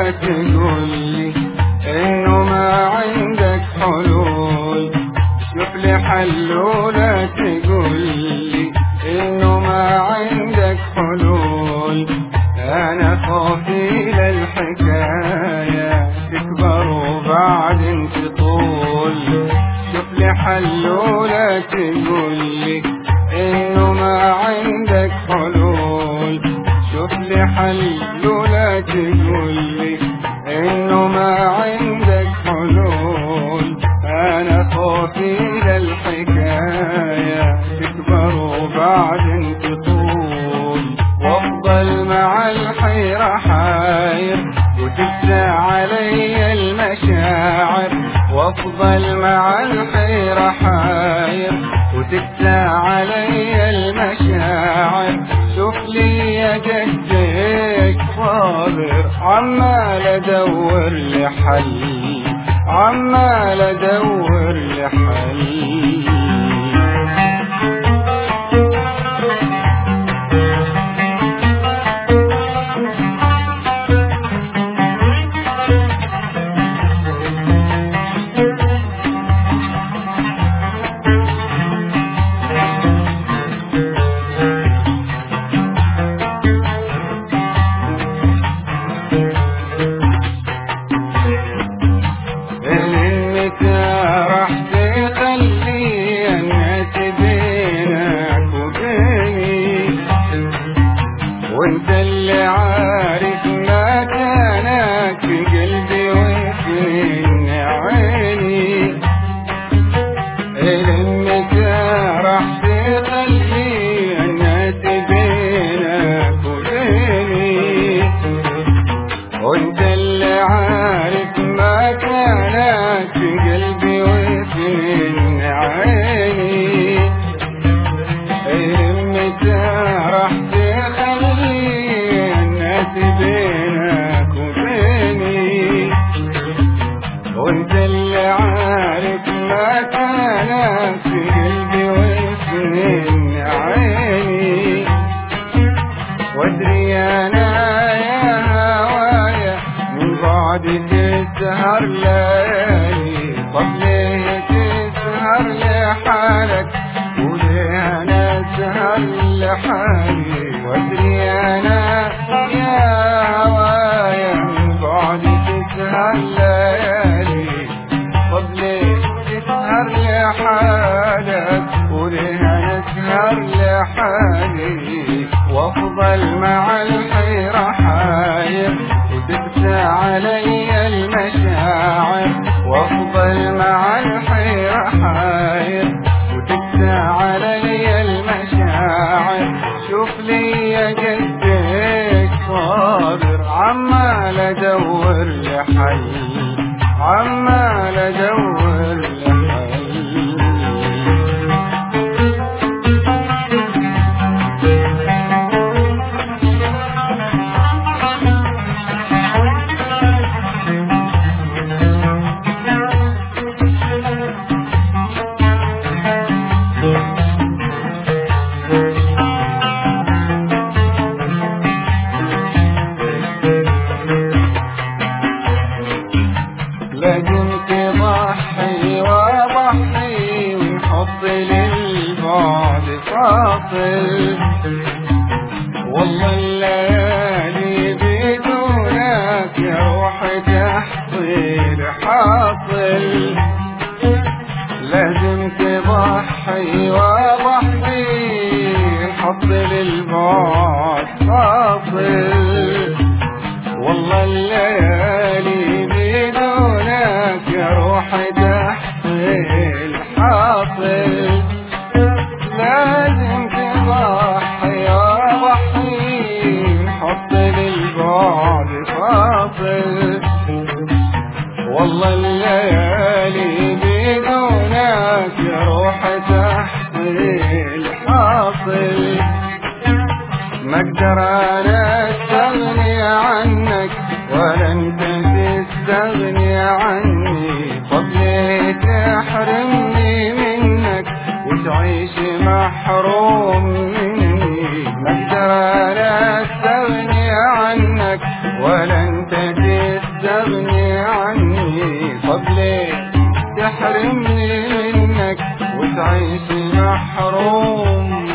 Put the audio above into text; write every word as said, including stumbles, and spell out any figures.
لا تقولي انه ما عندك حلول. شوف لي حل ولا تقولي انه ما عندك حلول. انا خوفي للحكاية تكبر وبعدين تطول. شوف لي حل ولا تقولي انه ما عندك حلول. شوف لي حل ولا تقولي انه ما عندك حلول. انا خوفي للحكاية تكبر وبعدين تطول. وافضل مع الحيرة حاير وتقسى علي المشاعر. وافضل مع الحيرة حاير وتقسى علي المشاعر. شوف لي يا جدك صابر عمال ادور لحل. عمال ادور لحل. وانت اللي عارف مكانك في قلبي وفي عيني. لانك راح تخلي الناس بينك وبيني. وانت اللي عارف مكانك في قلبي وفي عيني. لانك راح بينك وبيني. وانت اللي عارف مكانك في قلبي وفي عيني. وادري انا يا هوايا من بعد تسهر ليالي. طب ليه تسهر لحالك وليه انا اسهر لحالي؟ وادري انا يا هوايا من بعد تسهر ليالي. طب ليه تسهر لحالك وليه انا اسهر لحالي؟ وافضل مع الحيرة حاير وتقسى علي المشاعر. وافضل مع الحيرة حاير وتقسى علي المشاعر. شوف لي يا جدك صابر عمال ادور لحل. عمال ادور لحل. لازم تضحي واضحي ونحط للبعد فاصل. والله الليالي بدونك يا روحي تحصيل حاصل. لازم تضحي واضحي نحط للبعد فاصل. والله الليالي بدونك يا روحي تحصيل حاصل. لازم تضحي واضحي نحط للبعد فاصل. والله الليالي بدونك يا روحي تحصيل حاصل. ما اقدر انا استغني عنك ولا انت تستغني عني. طب ليه تحرمني منك وتعيش محروم مني؟ ما اقدر انا استغني عنك ولا انت تستغني تعيش محروم